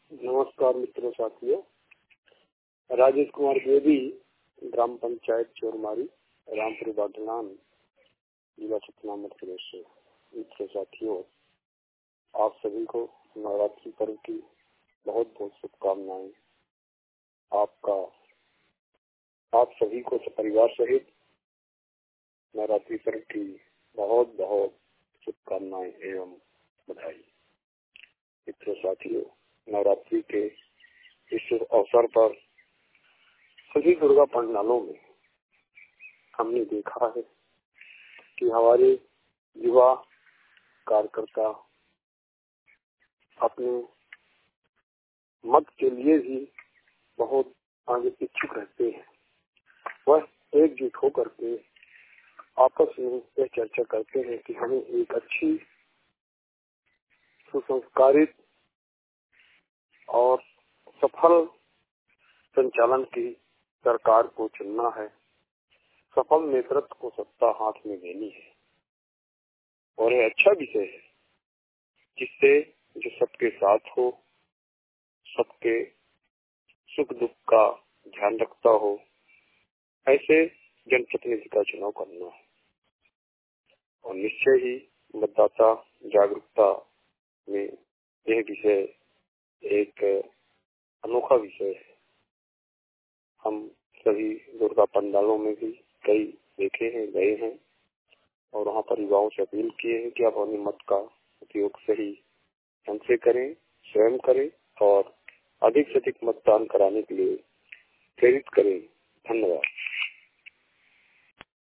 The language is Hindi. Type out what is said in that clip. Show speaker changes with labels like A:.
A: नमस्कार मित्रों साथियों। राजेश कुमार बेदी, ग्राम पंचायत चोरमारी, रामपुर बागलान, जिला सतना, मध्य प्रदेश से। मित्रों साथियों, आप सभी को नवरात्रि पर्व की बहुत बहुत शुभकामनाएं। आप सभी को परिवार सहित नवरात्रि पर्व की बहुत बहुत शुभकामनाएं एवं बधाई। मित्रों साथियों, नवरात्रि के इस अवसर पर सभी दुर्गा पंडालों में हमने देखा है कि हमारे युवा कार्यकर्ता अपने मत के लिए भी बहुत आगे इच्छुक रहते हैं। वह एकजुट होकर के आपस में यह चर्चा करते हैं कि हमें एक अच्छी सुसंस्कारित और सफल संचालन की सरकार को चुनना है। सफल नेतृत्व को सत्ता हाथ में देनी है और यह अच्छा विषय है जिससे जो सबके साथ हो, सबके सुख दुख का ध्यान रखता हो, ऐसे जनप्रतिनिधि का चुनाव करना है। और निश्चय ही मतदाता जागरूकता में यह विषय एक अनोखा विषय है। हम सभी दुर्गा पंडालों में भी कई देखे हैं, गए हैं और वहाँ पर युवाओं से अपील किए हैं कि आप अपने मत का उपयोग सही ढंग से करें, स्वयं करें और अधिक से अधिक मतदान कराने के लिए प्रेरित करें। धन्यवाद।